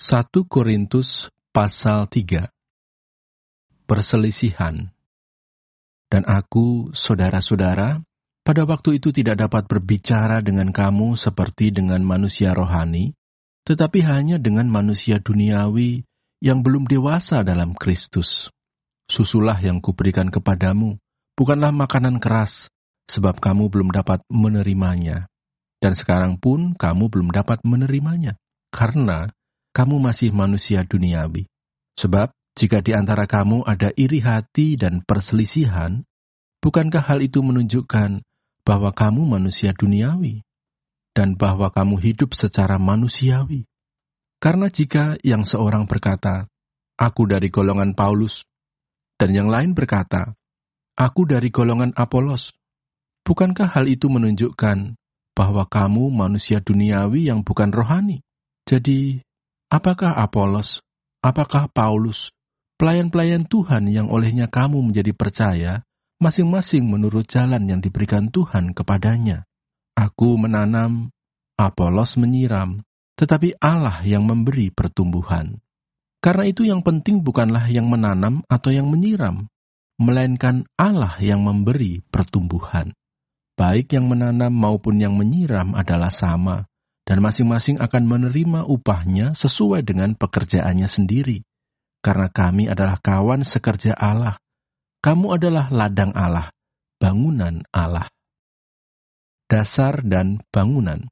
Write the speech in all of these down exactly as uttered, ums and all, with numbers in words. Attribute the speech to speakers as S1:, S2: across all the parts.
S1: satu Korintus pasal tiga. Perselisihan. Dan aku, saudara-saudara, pada waktu itu tidak dapat berbicara dengan kamu seperti dengan manusia rohani, tetapi hanya dengan manusia duniawi yang belum dewasa dalam Kristus. Susulah yang kuberikan kepadamu, bukanlah makanan keras, sebab kamu belum dapat menerimanya. Dan sekarang pun kamu belum dapat menerimanya, karena kamu masih manusia duniawi. Sebab, jika di antara kamu ada iri hati dan perselisihan, bukankah hal itu menunjukkan bahwa kamu manusia duniawi, dan bahwa kamu hidup secara manusiawi? Karena jika yang seorang berkata, aku dari golongan Paulus, dan yang lain berkata, aku dari golongan Apolos, bukankah hal itu menunjukkan bahwa kamu manusia duniawi yang bukan rohani? Jadi, apakah Apolos, apakah Paulus, pelayan-pelayan Tuhan yang olehnya kamu menjadi percaya, masing-masing menurut jalan yang diberikan Tuhan kepadanya? Aku menanam, Apolos menyiram, tetapi Allah yang memberi pertumbuhan. Karena itu yang penting bukanlah yang menanam atau yang menyiram, melainkan Allah yang memberi pertumbuhan. Baik yang menanam maupun yang menyiram adalah sama, dan masing-masing akan menerima upahnya sesuai dengan pekerjaannya sendiri. Karena kami adalah kawan sekerja Allah. Kamu adalah ladang Allah, bangunan Allah. Dasar dan bangunan.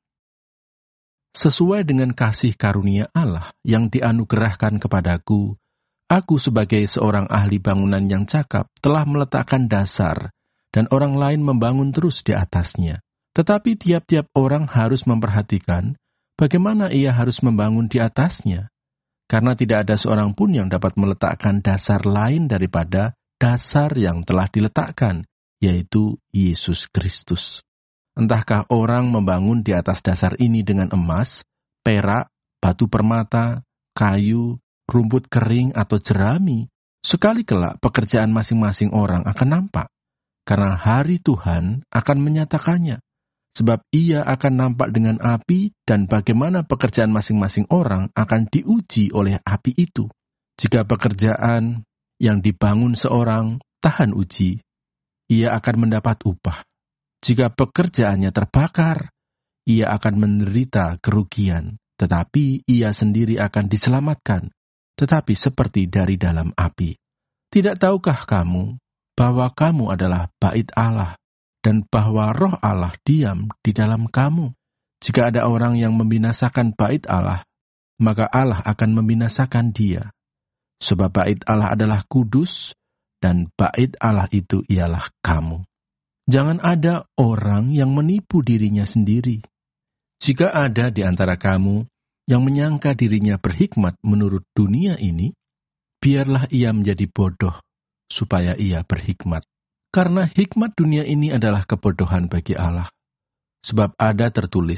S1: Sesuai dengan kasih karunia Allah yang dianugerahkan kepadaku, aku sebagai seorang ahli bangunan yang cakap telah meletakkan dasar, dan orang lain membangun terus di atasnya. Tetapi tiap-tiap orang harus memperhatikan bagaimana ia harus membangun di atasnya. Karena tidak ada seorang pun yang dapat meletakkan dasar lain daripada dasar yang telah diletakkan, yaitu Yesus Kristus. Entahkah orang membangun di atas dasar ini dengan emas, perak, batu permata, kayu, rumput kering atau jerami, sekali kelak pekerjaan masing-masing orang akan nampak. Karena hari Tuhan akan menyatakannya. Sebab ia akan nampak dengan api, dan bagaimana pekerjaan masing-masing orang akan diuji oleh api itu. Jika pekerjaan yang dibangun seorang tahan uji, ia akan mendapat upah. Jika pekerjaannya terbakar, ia akan menderita kerugian, tetapi ia sendiri akan diselamatkan, tetapi seperti dari dalam api. Tidak tahukah kamu bahwa kamu adalah bait Allah, dan bahwa roh Allah diam di dalam kamu? Jika ada orang yang membinasakan bait Allah, maka Allah akan membinasakan dia. Sebab bait Allah adalah kudus, dan bait Allah itu ialah kamu. Jangan ada orang yang menipu dirinya sendiri. Jika ada di antara kamu yang menyangka dirinya berhikmat menurut dunia ini, biarlah ia menjadi bodoh, supaya ia berhikmat. Karena hikmat dunia ini adalah kebodohan bagi Allah. Sebab ada tertulis,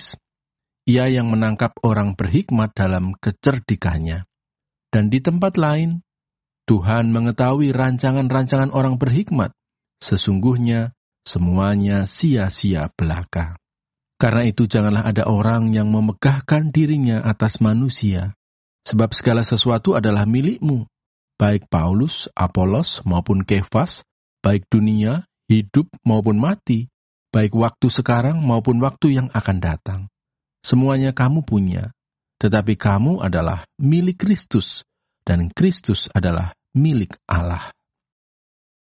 S1: ia yang menangkap orang berhikmat dalam kecerdikannya. Dan di tempat lain, Tuhan mengetahui rancangan-rancangan orang berhikmat. Sesungguhnya, semuanya sia-sia belaka. Karena itu janganlah ada orang yang memegahkan dirinya atas manusia. Sebab segala sesuatu adalah milikmu. Baik Paulus, Apolos maupun Kefas, baik dunia, hidup maupun mati, baik waktu sekarang maupun waktu yang akan datang. Semuanya kamu punya, tetapi kamu adalah milik Kristus, dan Kristus adalah milik Allah.